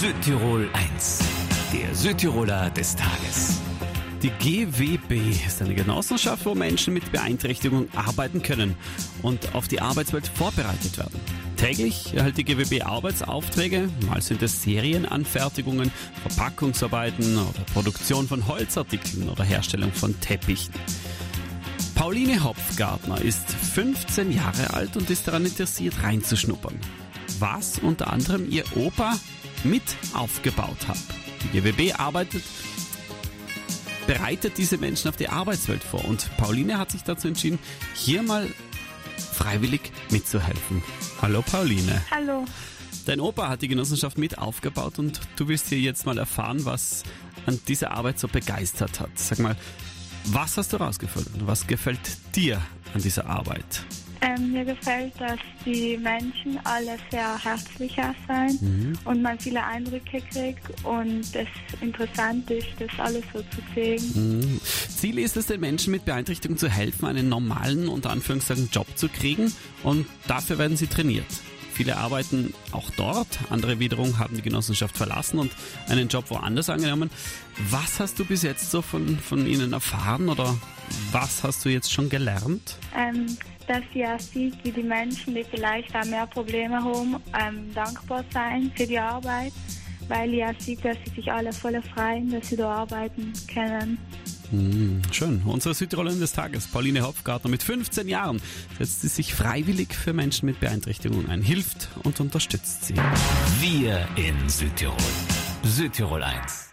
Südtirol 1, der Südtiroler des Tages. Die GWB ist eine Genossenschaft, wo Menschen mit Beeinträchtigung arbeiten können und auf die Arbeitswelt vorbereitet werden. Täglich erhält die GWB Arbeitsaufträge, mal sind es Serienanfertigungen, Verpackungsarbeiten oder Produktion von Holzartikeln oder Herstellung von Teppichen. Pauline Hopfgartner ist 15 Jahre alt und ist daran interessiert, reinzuschnuppern, was unter anderem ihr Opa mit aufgebaut hat. Die GWB bereitet diese Menschen auf die Arbeitswelt vor und Pauline hat sich dazu entschieden, hier mal freiwillig mitzuhelfen. Hallo Pauline. Hallo. Dein Opa hat die Genossenschaft mit aufgebaut und du willst hier jetzt mal erfahren, was an dieser Arbeit so begeistert hat. Sag mal, was hast du rausgefunden? Was gefällt dir an dieser Arbeit? Mir gefällt, dass die Menschen alle sehr herzlich sind und man viele Eindrücke kriegt und es interessant ist, das alles so zu sehen. Ziel ist es, den Menschen mit Beeinträchtigung zu helfen, einen normalen, unter Anführungszeichen, Job zu kriegen und dafür werden sie trainiert. Viele arbeiten auch dort, andere wiederum haben die Genossenschaft verlassen und einen Job woanders angenommen. Was hast du bis jetzt so von ihnen erfahren oder was hast du jetzt schon gelernt? Dass sie ja sieht, wie die Menschen, die vielleicht auch mehr Probleme haben, dankbar sein für die Arbeit, weil ja sieht, dass sie sich alle voll freuen, dass sie da arbeiten können. Schön. Unsere Südtirolerin des Tages, Pauline Hopfgartner, mit 15 Jahren, setzt sie sich freiwillig für Menschen mit Beeinträchtigung ein, hilft und unterstützt sie. Wir in Südtirol. Südtirol 1.